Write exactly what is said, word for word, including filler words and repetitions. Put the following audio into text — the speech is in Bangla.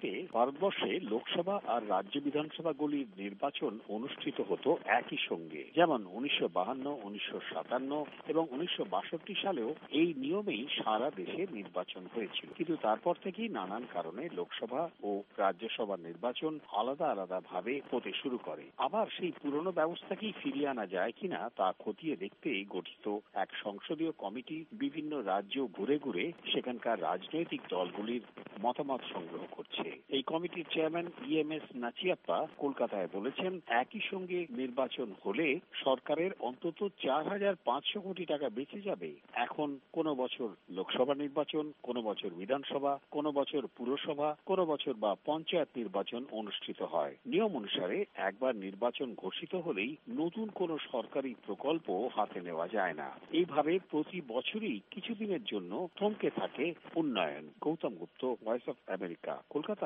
আগে ভারতবর্ষে লোকসভা আর রাজ্য বিধানসভাগুলির নির্বাচন অনুষ্ঠিত হতো একই সঙ্গে, যেমন উনিশশো বাহান্ন, উনিশশো সাতান্ন এবং উনিশশো বাষট্টি সালেও এই নিয়মেই সারা দেশে নির্বাচন হয়েছিল। কিন্তু তারপর থেকেই নানান কারণে লোকসভা ও রাজ্যসভা নির্বাচন আলাদা আলাদা ভাবে হতে শুরু করে। আবার সেই পুরনো ব্যবস্থাকেই ফিরিয়ে আনা যায় কিনা তা খতিয়ে দেখতে গঠিত এক সংসদীয় কমিটি বিভিন্ন রাজ্য ঘুরে ঘুরে সেখানকার রাজনৈতিক দলগুলির মতামত সংগ্রহ করছে। এই কমিটির chairman E M S Nachiappa কলকাতায় বলেছেন, একই সঙ্গে নির্বাচন হলে সরকারের অন্তত চার হাজার পাঁচশো কোটি টাকা বেঁচে যাবে। এখন কোনো বছর লোকসভা নির্বাচন, কোনো বছর বিধানসভা, কোনো বছর পুরসভা, কোনো বছর বা পঞ্চায়েত নির্বাচন অনুষ্ঠিত হয়। নিয়ম অনুসারে একবার নির্বাচন ঘোষিত হলেই নতুন কোনো সরকারি প্রকল্প হাতে নেওয়া যায় না। এইভাবে প্রতি বছরই কিছুদিনের জন্য থমকে থাকে উন্নয়ন। Gautam Gupta, voice of America, Kolkata.